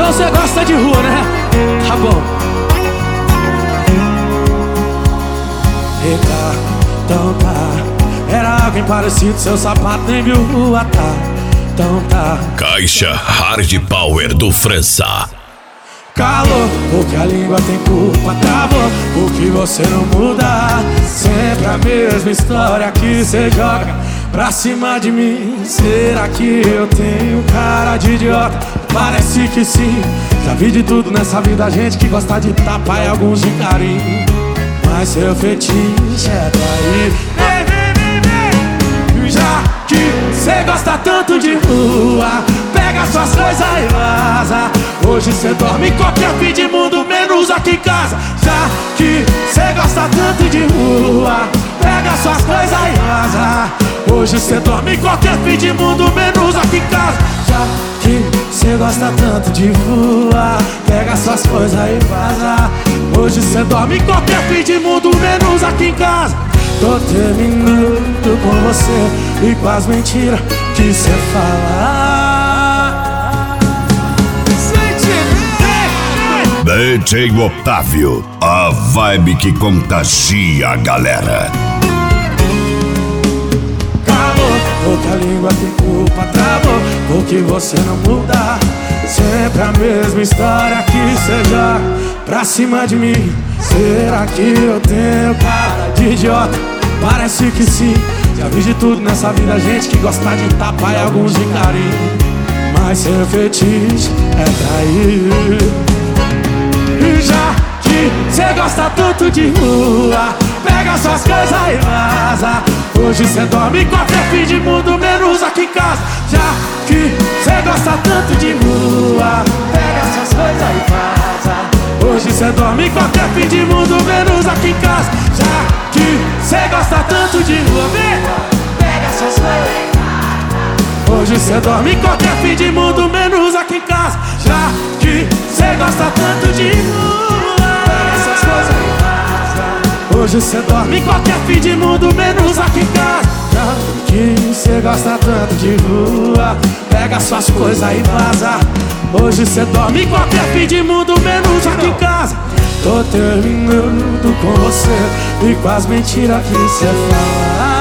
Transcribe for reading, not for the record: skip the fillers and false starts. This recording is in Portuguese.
Então você gosta de rua, né? Tá bom. Eita, então tá. Era alguém parecido, seu sapato nem viu rua, tá. Então tá. Caixa Hard Power do França. Calor, porque a língua tem culpa, travou, porque você não muda. Sempre a mesma história que cê joga pra cima de mim. Será que eu tenho cara de idiota? Parece que sim. Já vi de tudo nessa vida, gente que gosta de tapa e alguns de carinho. Mas seu fetiche é trair. Já que cê gosta tanto de rua, pega suas coisas e vaza. Hoje cê dorme em qualquer fim de mundo, menos aqui em casa. Já que cê gosta tanto de rua, pega suas coisas e vaza. Hoje cê dorme em qualquer fim de mundo, menos aqui em casa. Já que cê gosta tanto de rua, pega suas coisas e vaza. Hoje cê dorme em qualquer fim de mundo, menos aqui em casa. Tô terminando com você e com as mentiras que cê fala. DJ Otávio, a vibe que contagia a galera. Calor, porque a língua tem culpa, travou, porque você não muda. Sempre a mesma história que cê joga pra cima de mim. Será que eu tenho cara de idiota? Parece que sim. Já vi de tudo nessa vida, gente que gosta de tapa e alguns de carinho. Mas seu fetiche é trair. E já que cê gosta tanto de rua, pega suas coisas e vaza. Hoje cê dorme em qualquer fim de mundo, menos aqui em casa. Já que cê gosta tanto de rua, pega suas coisas e vaza. Hoje cê dorme em qualquer fim de mundo, menos aqui em casa. Já que cê gosta tanto de rua, pega suas coisas e vaza. Hoje cê dorme em qualquer fim de mundo, menos aqui em casa. Já que cê gosta tanto de rua, pega suas coisas e vaza. Hoje cê dorme em qualquer fim de mundo, menos aqui em casa. Já que cê gosta tanto de rua, pega suas coisas e vaza. Hoje cê dorme em qualquer fim de mundo, menos aqui em casa. Tô terminando com você e com as mentiras que cê fala.